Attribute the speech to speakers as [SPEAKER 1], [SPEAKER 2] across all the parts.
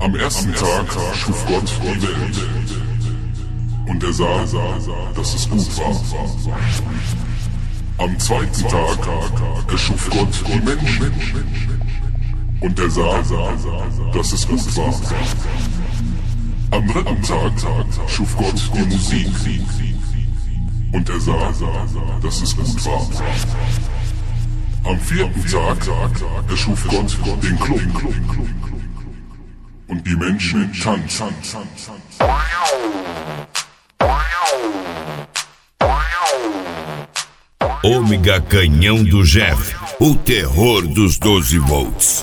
[SPEAKER 1] Am ersten Tag schuf Gott die Welt. Und er sah, dass es gut war. Am zweiten Tag erschuf Gott die Menschen. Und er sah, dass es gut war. Am dritten Tag schuf Gott die Musik. Und er sah, dass es gut war. Am vierten Tag erschuf Gott den Club. Und die Menschen tanzen.
[SPEAKER 2] Ômega Canhão do Jeff, o terror dos 12 volts.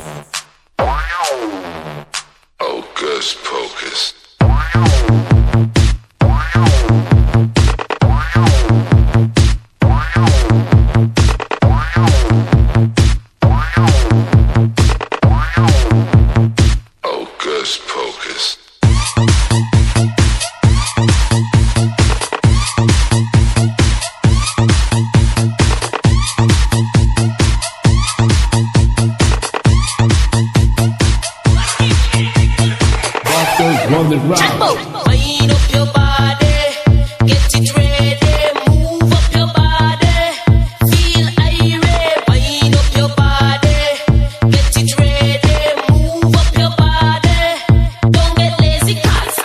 [SPEAKER 3] Hocus Pocus. Hocus Pocus.
[SPEAKER 4] Wind up your body, get it ready, move up your body, feel irate. Wind up your body, get it ready, move up your body, don't get lazy, cause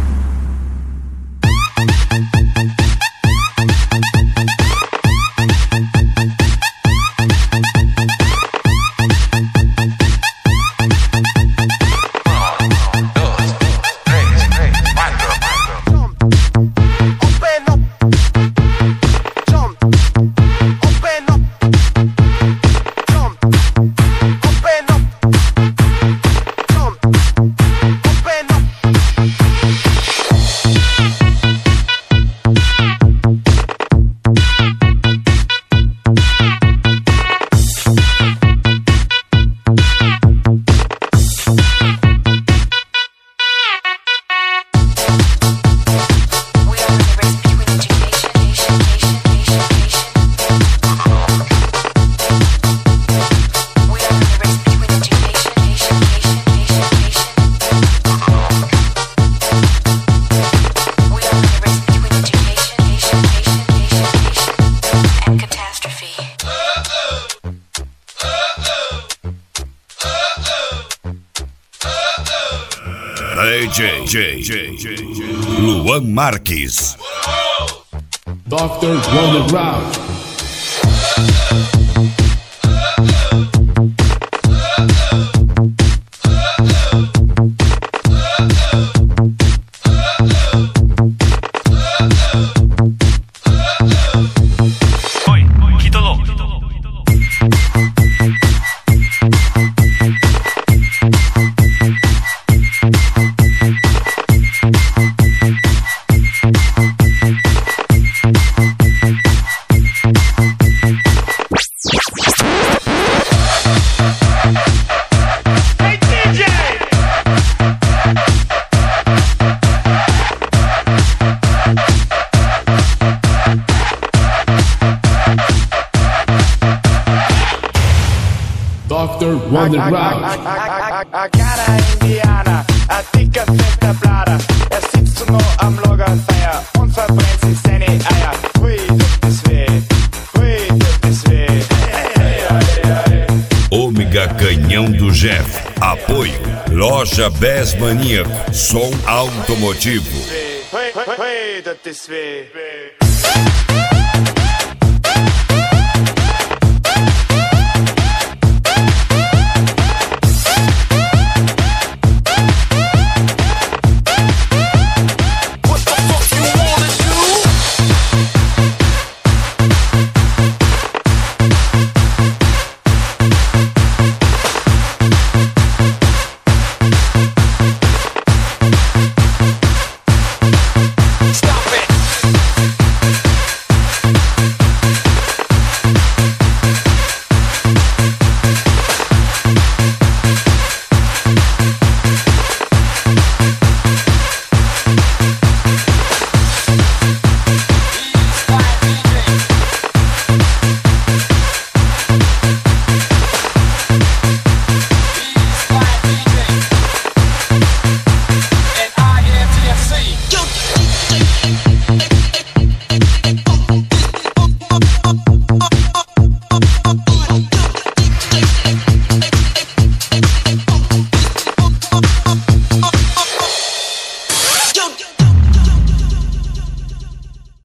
[SPEAKER 2] Luan Marques.
[SPEAKER 5] Doctors run the route. Doctor run the route.
[SPEAKER 6] A cara indiana, a dicke fette Blader. Siehst du nur am Lagerfeuer und verbrennt sich seine Eier. Hui, tut es weh, hui, tut es weh.
[SPEAKER 2] Ômega Canhão do Jeff. Apoio Loja Bes Maníaco. Som automotivo.
[SPEAKER 6] Hui, tut es weh.